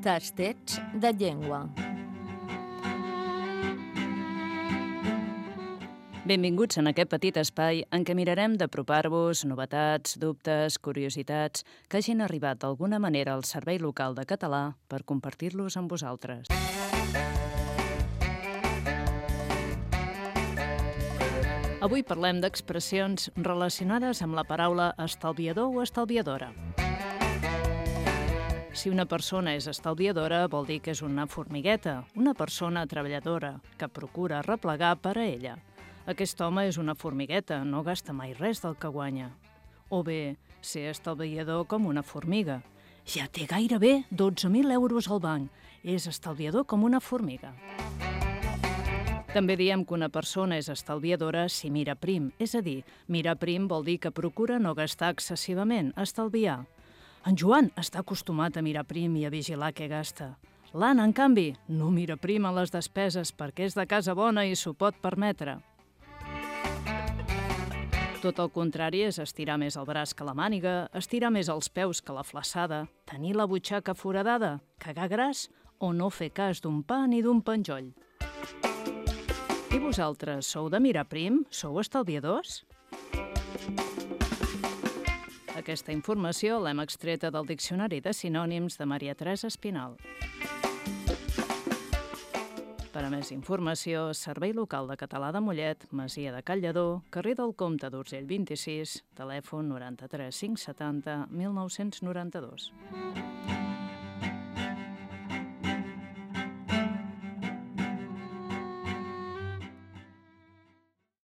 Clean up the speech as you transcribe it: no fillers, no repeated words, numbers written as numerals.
Tastets de llengua. Benvinguts en aquest petit espai en què mirarem d'apropar-vos novetats, dubtes, curiositats que hagin arribat d'alguna manera al Servei Local de Català per compartir-los amb vosaltres. Avui parlem d'expressions relacionades amb la paraula estalviador o estalviadora. Si una persona és estalviadora, vol dir que és una formigueta, una persona treballadora que procura replegar per a ella. Aquest home és una formigueta, no gasta mai res del que guanya. O bé, ser estalviador com una formiga. Ja té gairebé 12.000 euros al banc. És estalviador com una formiga. També diem que una persona és estalviadora si mira prim, és a dir, mirar prim vol dir que procura no gastar excessivament, estalviar. En Joan està acostumat a mirar prim i a vigilar què gasta. L'Anna, en canvi, no mira prim a les despeses perquè és de casa bona i s'ho pot permetre. Tot el contrari és estirar més el braç que la màniga, estirar més els peus que la flaçada, tenir la butxaca foradada, cagar gras o no fer cas d'un pa ni d'un penjoll. I vosaltres, sou de mirar prim? Sou estalviadors? Aquesta informació l'hem extreta del Diccionari de Sinònims de Maria Teresa Espinal. Per a més informació, Servei Local de Català de Mollet, Masia de Can Lledó, carrer del Comte d'Urgell 26, telèfon 93 570 1992.